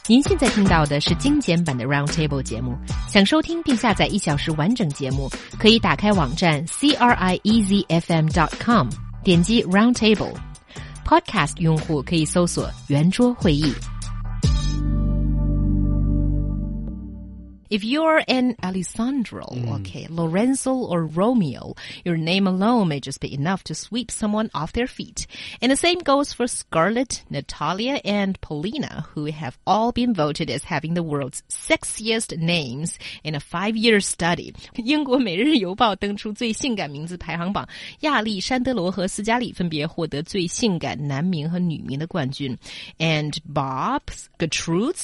您现在听到的是精简版的 Roundtable 节目。想收听并下载1小时完整节目，可以打开网站 CRIEZFM.com， 点击 Roundtable。Podcast 用户可以搜索圆桌会议。If you're an Alessandro, Lorenzo or Romeo, your name alone may just be enough to sweep someone off their feet. And the same goes for Scarlett, Natalia, and Paulina, who have all been voted as having the world's sexiest names in a 5-year study. 英国每日邮报登出最性感名字排行榜，亚历山德罗和斯嘉丽分别获得最性感男名和女名的冠军。And Bob's, Gertrude,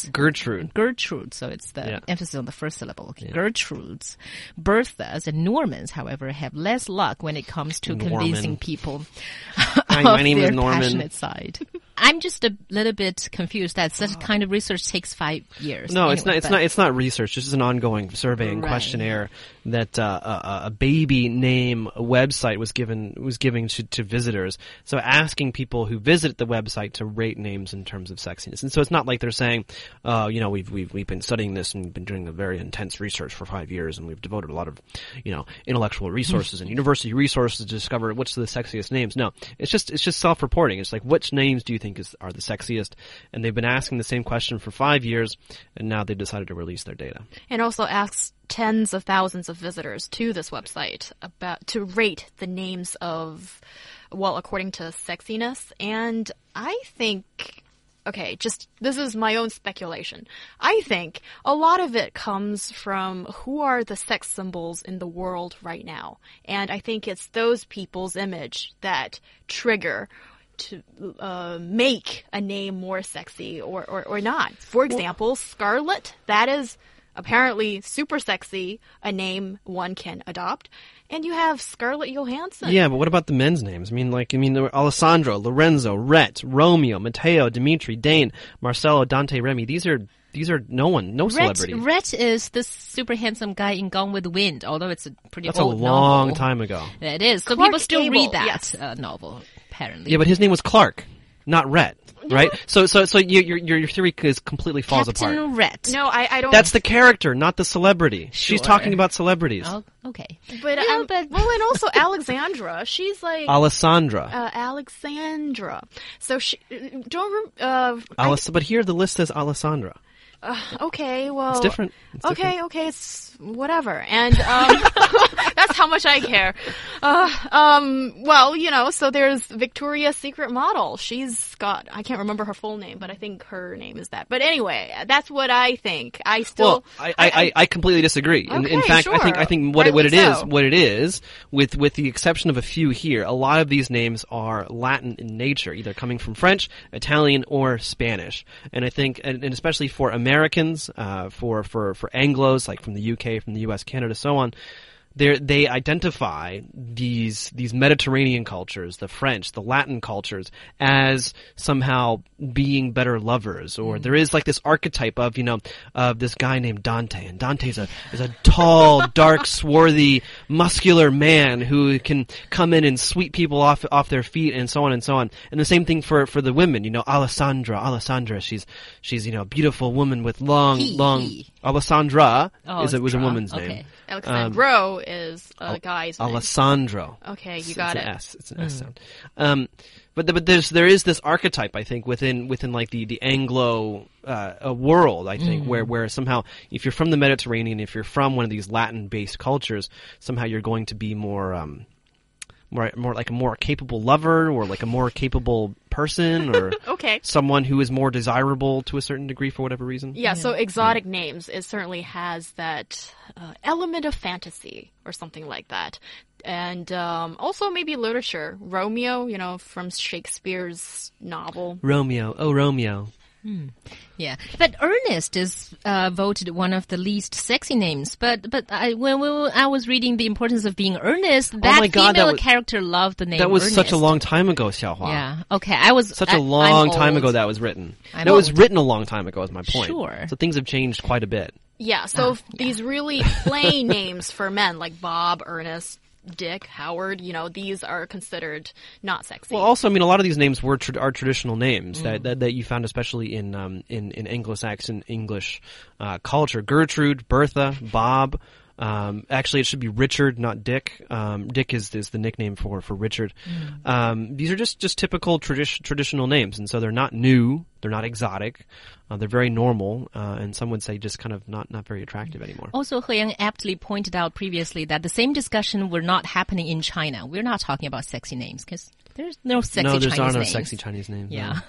so it's the emphasis on the first syllable. Gertrude's, Bertha's, and Norman's, however, have less luck when it comes to convincing people of their passionate side. I'm just a little bit confused that such kind of research takes 5 years. No, anyway, it's not research. This is an ongoing survey and questionnaire that a baby name website was giving to visitors. So asking people who visit the website to rate names in terms of sexiness. And so it's not like they're saying, we've been studying this and been doing a very intense research for 5 years, and we've devoted a lot of, intellectual resources and university resources to discover what's the sexiest names. No, it's just self-reporting. It's like, which names do you think are the sexiest? And they've been asking the same question for 5 years, and now they've decided to release their data. And also asks tens of thousands of visitors to this website to rate the names of, according to sexiness. And I think, this is my own speculation. I think a lot of it comes from who are the sex symbols in the world right now. And I think it's those people's image that trigger to make a name more sexy or not. For example, Scarlett, that is apparently super sexy, a name one can adopt. And you have Scarlett Johansson. Yeah, but what about the men's names? There were Alessandro, Lorenzo, Rhett, Romeo, Matteo, Dimitri, Dane, Marcello, Dante, Remy. These are no celebrity. Rhett is this super handsome guy in Gone with the Wind, although it's a pretty old novel. That's a long time ago. It is. So Clark people still Gable, read that novel, apparently. Yeah, but his name was Clark, not Rhett. Right? So your theory completely falls apart. Captain Rhett. No, I don't. That's the character, not the celebrity. Sure. She's talking about celebrities. Oh, okay. But and also Alexandra, she's like Alessandra. Alexandra. So she but here the list says Alessandra. Okay, well, it's different. Okay, it's whatever, and that's how much I care. So there's Victoria's Secret model. She's got, I can't remember her full name, but I think her name is that. But anyway, that's what I think. I completely disagree. Okay, in fact, sure. I think what it is, with the exception of a few here, a lot of these names are Latin in nature, either coming from French, Italian, or Spanish. And I think, and especially for Americans, for Anglos, like from the UK, from the US, Canada, so on, they identify these Mediterranean cultures, the French, the Latin cultures, as somehow being better lovers. Or there is like this archetype of this guy named Dante, and Dante is a tall, dark, swarthy, muscular man who can come in and sweep people off their feet, and so on and so on. And the same thing for the women. Alessandra, she's a beautiful woman with long. Alessandra was a woman's name. Alexandro is a guy's name. Alessandro. Okay, you got it. It's an S sound. But there is this archetype, I think, within like the Anglo world, I think, where somehow if you're from the Mediterranean, if you're from one of these Latin-based cultures, somehow you're going to be more like a more capable lover, or like a more capable person, or someone who is more desirable to a certain degree for whatever reason. Yeah, so exotic names, it certainly has that element of fantasy or something like that. And also maybe literature. Romeo, from Shakespeare's novel. Romeo. Oh, Romeo. Yeah, but Ernest is voted one of the least sexy names. But when I was reading the importance of being earnest, female character loved the name. That was Ernest. Such a long time ago, Xiaohua. Yeah. Okay, I was such a long time ago that was written. It was written a long time ago. Is my point. Sure. So things have changed quite a bit. Yeah. So these really plain names for men like Bob, Ernest, Dick, Howard, these are considered not sexy. Well, also, I mean, a lot of these names are traditional names that you found, especially in Anglo-Saxon English culture. Gertrude, Bertha, Bob. Actually, it should be Richard, not Dick. Dick is the nickname for Richard. These are just typical traditional names, and so they're not new, they're not exotic, they're very normal, and some would say just kind of not very attractive anymore. Also, He Yang aptly pointed out previously that the same discussion were not happening in China. We're not talking about sexy names because there's no sexy Chinese names. No, there are no sexy Chinese names. Yeah. No.